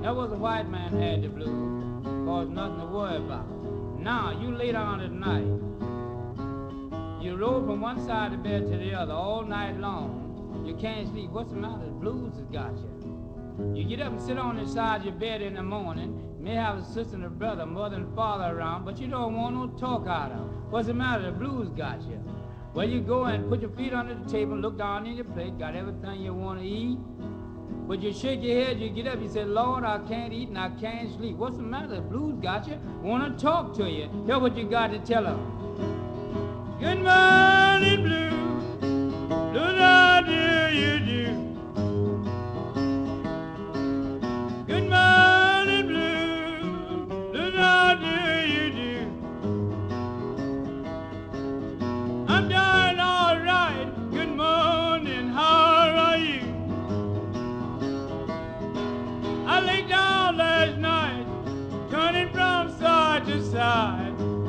That was a white man had the blues, cause nothing to worry about. Now, you lay down at night. You roll from one side of the bed to the other all night long. You can't sleep. What's the matter? The blues has got you. You get up and sit on the side of your bed in the morning. You may have a sister and a brother, mother and father around, but you don't want no talk out of them. What's the matter? The blues got you. Well, you go and put your feet under the table, look down in your plate, got everything you want to eat. But you shake your head, you get up, you say, Lord, I can't eat and I can't sleep. What's the matter? The blues got you. Want to talk to you. Hear what you got to tell them. Good morning, blues. Blues, how do you do? Good morning, blues. Blues, how do you do? I'm doing all right. Good morning, how are you? I lay down last night, turning from side to side.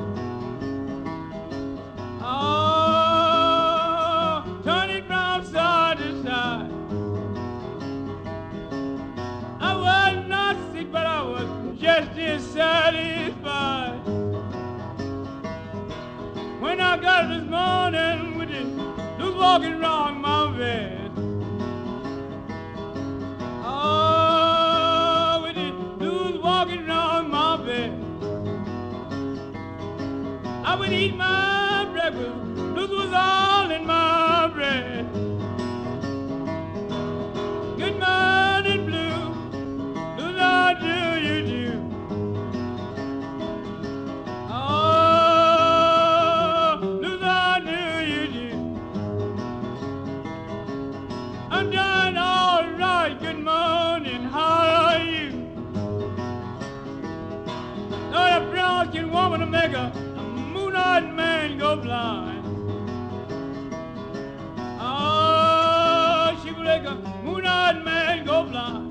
Oh, turning from side to side. I was not sick, but I was just dissatisfied. When I got this morning with it, was walking around my bed. Oh, with it, was walking around my bed. I would eat my breakfast, this was all in my bread. Good morning, blue, blues, how do you do? Oh, blues, how do you do? I'm doing all right, good morning, how are you? Lord, a brown-skinned woman to make a moon-eyed man go blind. Oh, she will make a moon-eyed man go blind.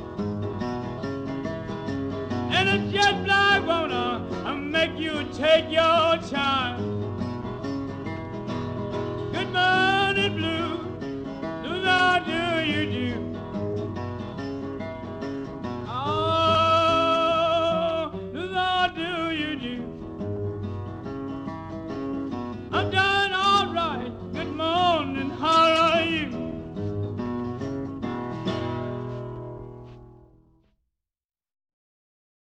And a jet black woman make you take your time.